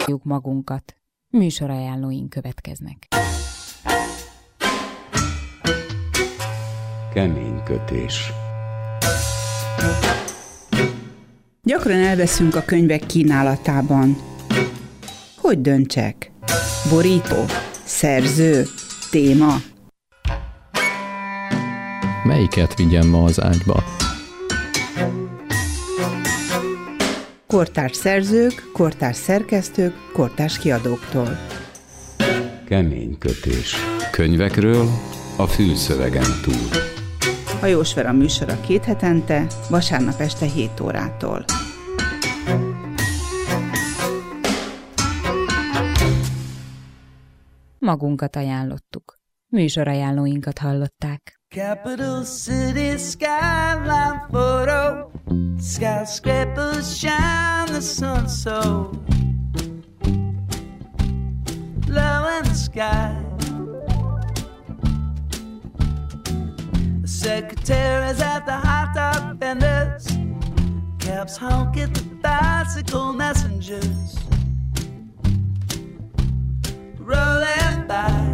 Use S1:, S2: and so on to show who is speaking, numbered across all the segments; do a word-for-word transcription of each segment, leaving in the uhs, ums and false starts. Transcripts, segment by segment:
S1: magunkat. Műsorajánlóink következnek.
S2: Keménykötés.
S3: Gyakran elveszünk a könyvek kínálatában. Hogy döntsek? Borító? Szerző? Téma?
S4: Melyiket vigyem ma az ágyba?
S3: Kortárs szerzők, kortárs szerkesztők, kortárs kiadóktól.
S2: Keménykötés. Könyvekről a fülszövegen túl.
S3: Hajós Vera műsora két hetente, vasárnap este hét órától.
S1: Magunkat ajánlottuk. Műsorajánlóinkat hallották.
S5: Capital city skyline photo. Skyscrapers shine the sun so low in the sky. The secretaries at the hot dog vendors, cabs honk at the bicycle messengers, rolling by.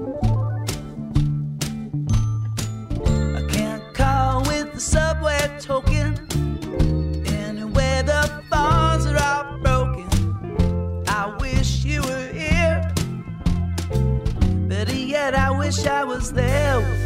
S5: Subway token, anyway the phones are all broken. I wish you were here, better yet I wish I was there with